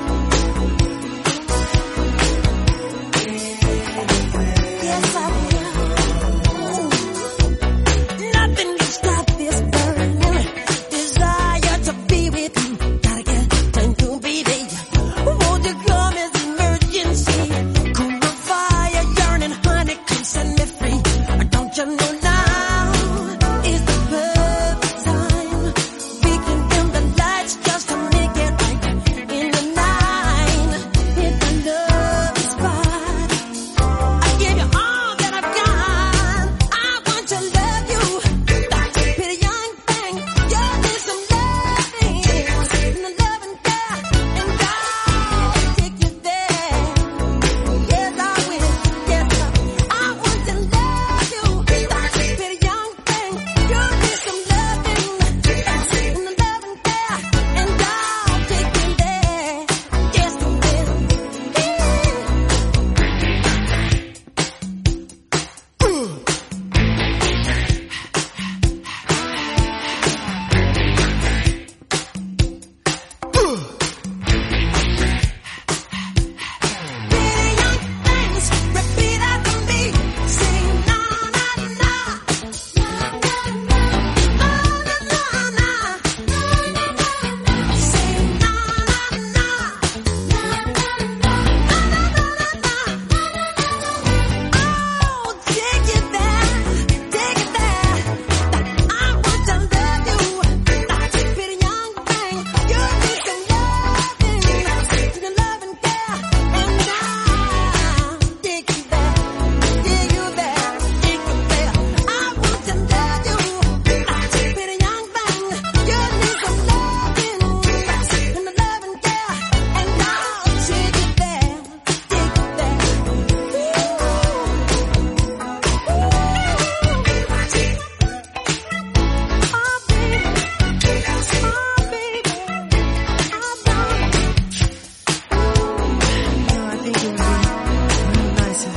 Yes, I will. Nothing can stop this burning desire to be with you. Gotta get time to be there. Won't you come as emergency? Cool the fire, yearning, honey, come set me free. Don't you know now is the perfect time? We can dim the lights just to make it right. In the night, hit the love spot. I give you all that I've got. I want to love you, pretty young thing. You need some loving, and the love and care, and I'll take you there. Yes, I will. Yes, I want to love you, pretty young thing. You need some loving, and the love and care, and I'll take you there. Yes, I will. Things repeat after me. Sing na na na, na na na, sing na na na, oh, take it there, take it there. I want to love you, pretty young thing. You need some loving, to love and care, and I'll take you there, take you there, take you there. I want to love you, pretty young thing. You need some loving, and the love and care, and I'll take you there, take you there. I think it would be really nice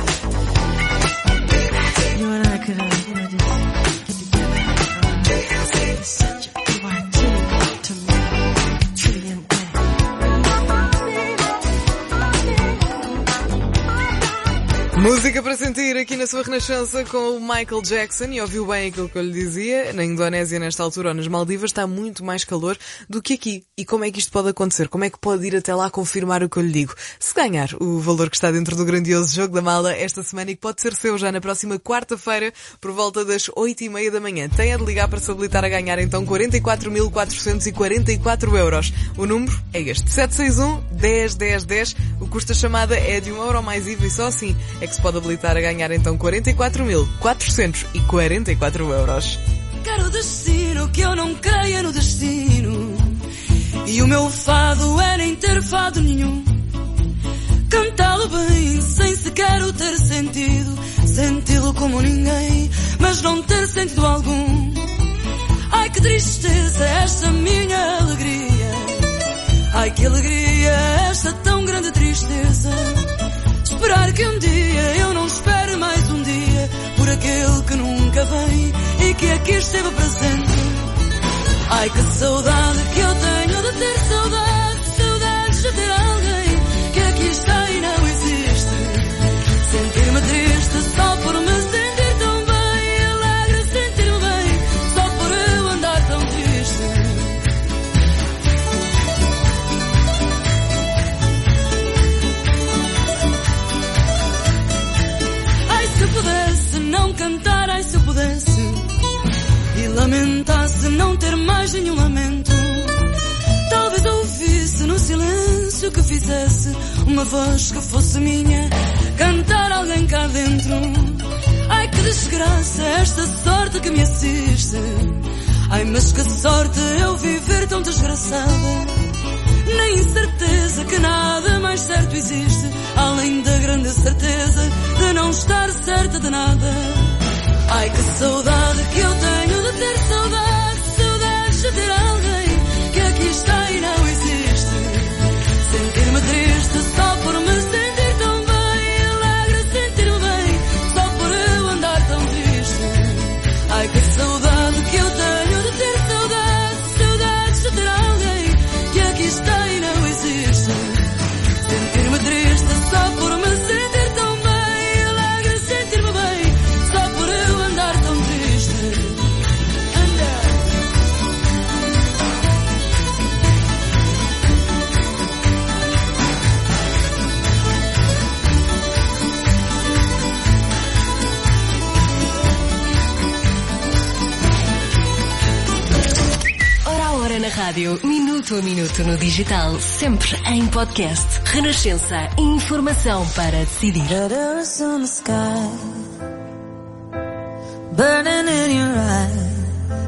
if you and I could, uh, you know, just get together. It's such a big activity to me, trillion Música para sentir aqui na sua Renascença com o Michael Jackson, e ouviu bem aquilo que eu lhe dizia. Na Indonésia, nesta altura, ou nas Maldivas, está muito mais calor do que aqui. E como é que isto pode acontecer? Como é que pode ir até lá confirmar o que eu lhe digo? Se ganhar o valor que está dentro do grandioso Jogo da Mala esta semana, e que pode ser seu já na próxima quarta-feira, por volta das oito e meia da manhã, tem a de ligar para se habilitar a ganhar então quarenta e quatro mil quatrocentos e quarenta e quatro euros. O número é este: sete seis um, dez, dez, dez. O custo da chamada é de um euro mais I V A, e só assim é que se pode habilitar a ganhar então quarenta e quatro mil quatrocentos e quarenta e quatro euros. Quero o destino, que eu não creia no destino. E o meu fado é nem ter fado nenhum. Cantá-lo bem, sem sequer o ter sentido. Senti-lo como ninguém, mas não ter sentido algum. Ai, que tristeza esta minha alegria. Ai, que alegria esta tão grande tristeza. Esperar que um dia eu não espere mais um dia por aquele que nunca vem e que aqui esteve presente. Ai, que saudade que eu tenho de ter saudade, saudades de mais nenhum lamento. Talvez ouvisse no silêncio que fizesse uma voz que fosse minha, cantar alguém cá dentro. Ai que desgraça esta sorte que me assiste. Ai mas que sorte eu viver tão desgraçada. Na incerteza que nada mais certo existe, além da grande certeza de não estar certa de nada. Ai que saudade que eu tenho de ter saudade, saudades de ter alguém que aqui está e não existe. Sentir-me triste só por me sentir tão bem, alegre sentir-me bem só por eu andar tão triste. Ai que saudade que eu tenho de ter saudade, saudades de ter alguém que aqui está e não existe. Sentir-me triste só por me sentir tão bem, alegre sentir-me bem só por eu andar tão triste. Hora a hora na rádio, minuto a minuto no digital, sempre em podcast. Renascença, informação para decidir. Letters on the sky, burning in your eyes.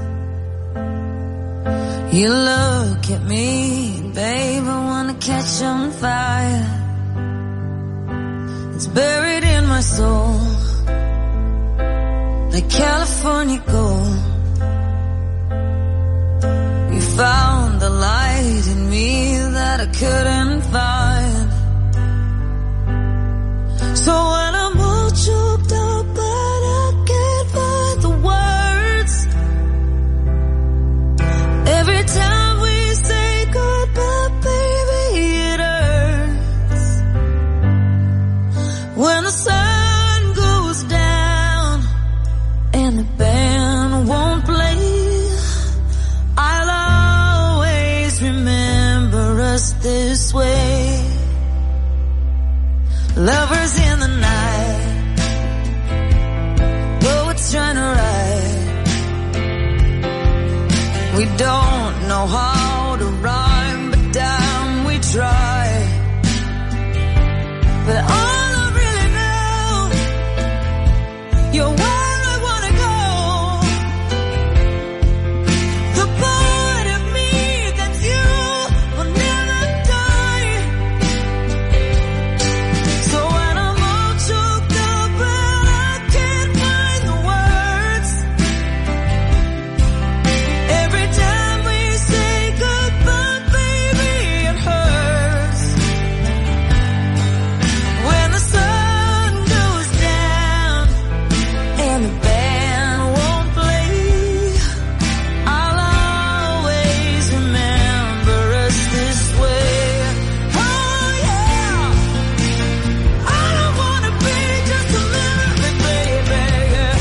You look at me, babe, I wanna catch on fire. It's buried in my soul, like California gold. You found the light in me that I couldn't find. So when I'm all choked up but I can't find the words, every time we say goodbye, baby, it hurts. When the sun goes down and the band won't play, I'll always remember us this way. Lovers in the night, poets trying to write. We don't know how to rhyme, but damn we try. But all I really know, you're where I wanna go. The part of me that's you will never die. So when I'm all choked up and I can't find the words, every time we say goodbye, baby, it hurts. When the sun goes down and the band won't play, I'll always remember us this way. Oh yeah, I don't wanna be just a memory, baby. Yeah.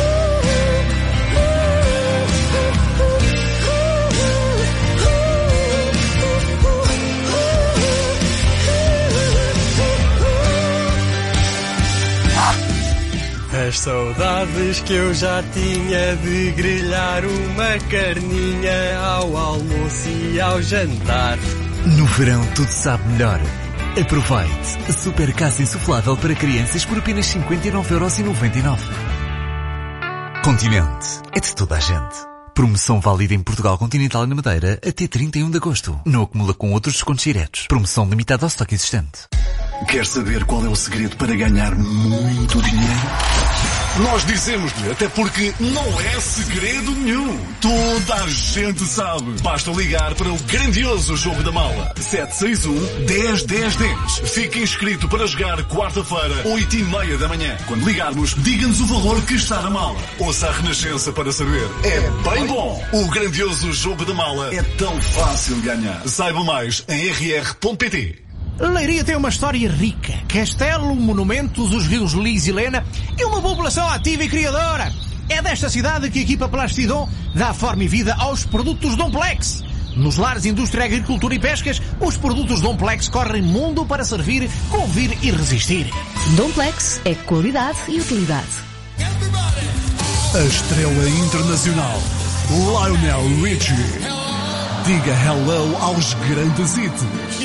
As saudades que eu já tinha de grelhar uma carninha ao almoço e ao jantar. No verão tudo sabe melhor. Aproveite a super casa insuflável para crianças por apenas cinquenta e nove euros e noventa e nove. Continente é de toda a gente. Promoção válida em Portugal Continental e na Madeira até trinta e um de agosto. Não acumula com outros descontos diretos. Promoção limitada ao estoque existente. Quer saber qual é o segredo para ganhar muito dinheiro? Nós dizemos-lhe, até porque não é segredo nenhum. Toda a gente sabe. Basta ligar para o grandioso jogo da mala. sete seis um, dez, dez, dez. Fique inscrito para jogar quarta-feira, oito e meia da manhã. Quando ligarmos, diga-nos o valor que está na mala. Ouça a Renascença para saber. É bem bom. O grandioso jogo da mala é tão fácil de ganhar. Saiba mais em r r ponto p t. Leiria tem uma história rica. Castelo, monumentos, os rios Lis e Lena e uma população ativa e criadora. É desta cidade que a equipa Plastidom dá forma e vida aos produtos Domplex. Nos lares, indústria, agricultura e pescas, os produtos Domplex correm mundo para servir, convir e resistir. Domplex é qualidade e utilidade. A estrela internacional Lionel Richie. Diga hello aos grandes hits.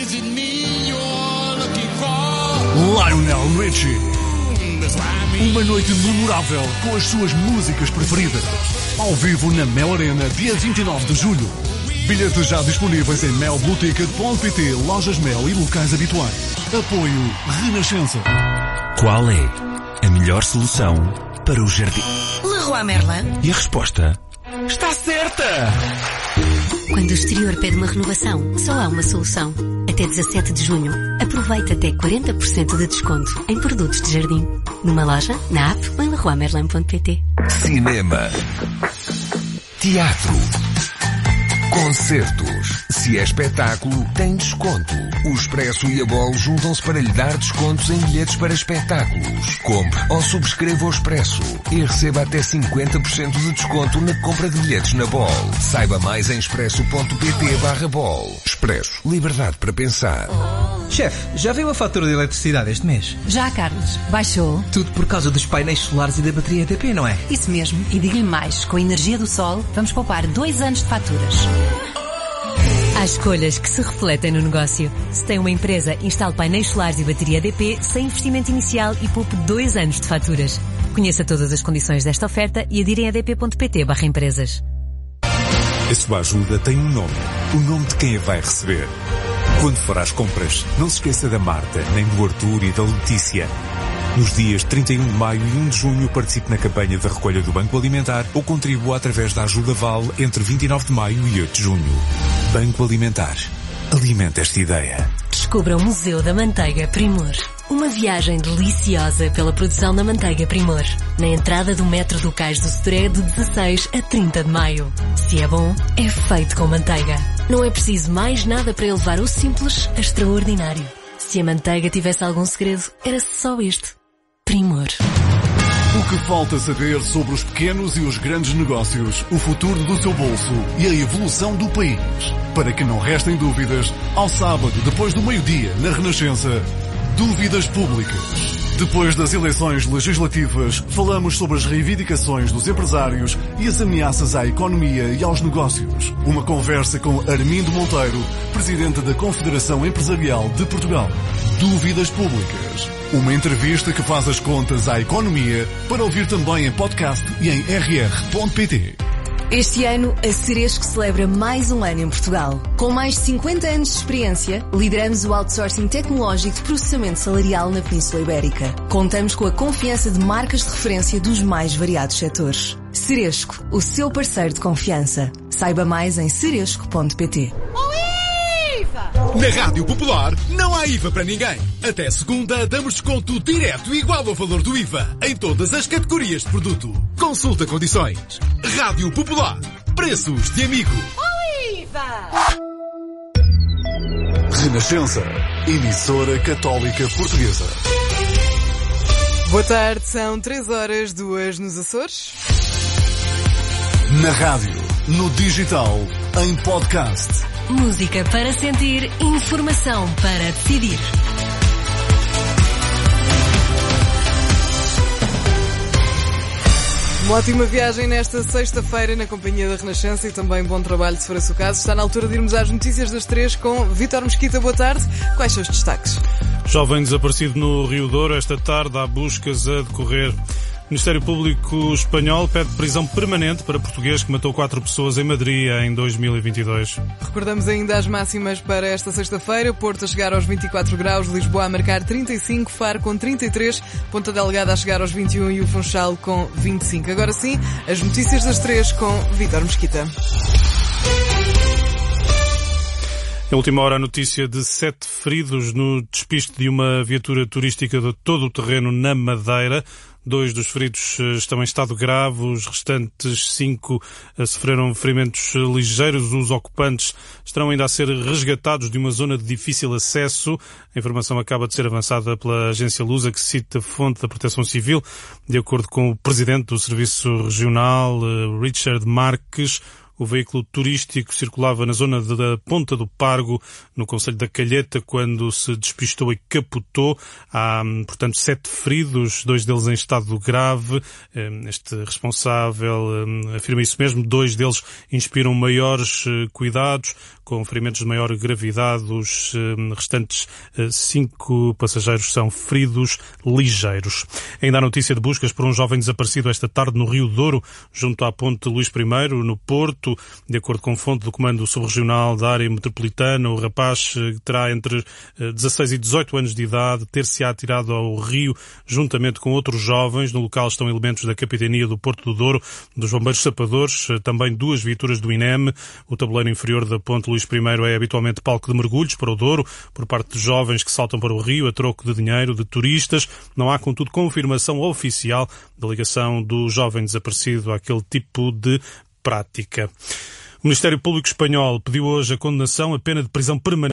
Lionel Richie. Uma noite memorável com as suas músicas preferidas. Ao vivo na Mel Arena, dia vinte e nove de julho. Bilhetes já disponíveis em mel blue ticket ponto pt, lojas Mel e locais habituais. Apoio Renascença. Qual é a melhor solução para o jardim? Leroy Merlin. E a resposta está certa! Quando o exterior pede uma renovação, só há uma solução. Até dezassete de junho, aproveite até quarenta por cento de desconto em produtos de jardim. Numa loja, na app ou em leroy merlin ponto pt. Cinema. Teatro. Concertos. Se é espetáculo, tem desconto. O Expresso e a Bol juntam-se para lhe dar descontos em bilhetes para espetáculos. Compre ou subscreva o Expresso e receba até cinquenta por cento de desconto na compra de bilhetes na Bol. Saiba mais em expresso.pt barra Bol. Expresso. Liberdade para pensar. Chefe, já veio a fatura de eletricidade este mês? Já, Carlos. Baixou. Tudo por causa dos painéis solares e da bateria E D P, não é? Isso mesmo. E digo-lhe mais. Com a energia do sol, vamos poupar dois anos de faturas. Há escolhas que se refletem no negócio. Se tem uma empresa, instale painéis solares e bateria E D P sem investimento inicial e poupe dois anos de faturas. Conheça todas as condições desta oferta e adira em edp.pt barra empresas. A sua ajuda tem um nome. O nome de quem a vai receber. Quando for às compras, não se esqueça da Marta, nem do Arthur e da Letícia. Nos dias trinta e um de maio e um de junho participe na campanha de recolha do Banco Alimentar ou contribua através da Ajuda Vale entre vinte e nove de maio e oito de junho. Banco Alimentar. Alimenta esta ideia. Descubra o Museu da Manteiga Primor. Uma viagem deliciosa pela produção da manteiga Primor. Na entrada do metro do Cais do Sodré de dezasseis a trinta de maio. Se é bom, é feito com manteiga. Não é preciso mais nada para elevar o simples a extraordinário. Se a manteiga tivesse algum segredo, era só este. Primor. O que falta saber sobre os pequenos e os grandes negócios, o futuro do seu bolso e a evolução do país. Para que não restem dúvidas, ao sábado, depois do meio-dia, na Renascença, Dúvidas Públicas. Depois das eleições legislativas, falamos sobre as reivindicações dos empresários e as ameaças à economia e aos negócios. Uma conversa com Armindo Monteiro, presidente da Confederação Empresarial de Portugal. Dúvidas Públicas. Uma entrevista que faz as contas à economia, para ouvir também em podcast e em r r ponto p t. Este ano, a Ceresco celebra mais um ano em Portugal. Com mais de cinquenta anos de experiência, lideramos o outsourcing tecnológico de processamento salarial na Península Ibérica. Contamos com a confiança de marcas de referência dos mais variados setores. Ceresco, o seu parceiro de confiança. Saiba mais em ceresco ponto p t. Na Rádio Popular não há I V A para ninguém. Até segunda damos desconto direto igual ao valor do I V A em todas as categorias de produto. Consulta condições. Rádio Popular. Preços de amigo. Renascença. Emissora Católica Portuguesa. Boa tarde, são três horas, duas nos Açores. Na rádio, no digital, em podcast. Música para sentir, informação para decidir. Uma ótima viagem nesta sexta-feira na companhia da Renascença e também bom trabalho se for esse o caso. Está na altura de irmos às notícias das três com Vítor Mesquita. Boa tarde. Quais são os destaques? Jovem desaparecido no Rio Douro. Esta tarde há buscas a decorrer. O Ministério Público Espanhol pede prisão permanente para português que matou quatro pessoas em Madrid em dois mil e vinte e dois. Recordamos ainda as máximas para esta sexta-feira. Porto a chegar aos vinte e quatro graus, Lisboa a marcar trinta e cinco, Faro com trinta e três, Ponta Delgada a chegar aos vinte e um e o Funchal com vinte e cinco. Agora sim, as notícias das três com Vítor Mesquita. Em última hora, a notícia de sete feridos no despiste de uma viatura turística de todo o terreno na Madeira. Dois dos feridos estão em estado grave, os restantes cinco sofreram ferimentos ligeiros. Os ocupantes estarão ainda a ser resgatados de uma zona de difícil acesso. A informação acaba de ser avançada pela agência Lusa, que cita fonte da Proteção Civil. De acordo com o presidente do Serviço Regional, Richard Marques, O veículo turístico circulava na zona da Ponta do Pargo, no concelho da Calheta, quando se despistou e capotou. Há, portanto, sete feridos, dois deles em estado grave. Este responsável afirma isso mesmo. Dois deles inspiram maiores cuidados, com ferimentos de maior gravidade. Os restantes cinco passageiros são feridos ligeiros. Ainda há notícia de buscas por um jovem desaparecido esta tarde no Rio Douro, junto à ponte Luís I, no Porto. De acordo com fonte do Comando Subregional da Área Metropolitana, o rapaz terá entre dezasseis e dezoito anos de idade, ter-se-á atirado ao rio juntamente com outros jovens. No local estão elementos da Capitania do Porto do Douro, dos Bombeiros Sapadores, também duas viaturas do I N E M. O tabuleiro inferior da ponte Luís I é habitualmente palco de mergulhos para o Douro, por parte de jovens que saltam para o rio a troco de dinheiro de turistas. Não há, contudo, confirmação oficial da ligação do jovem desaparecido àquele tipo de prática. O Ministério Público Espanhol pediu hoje a condenação à pena de prisão permanente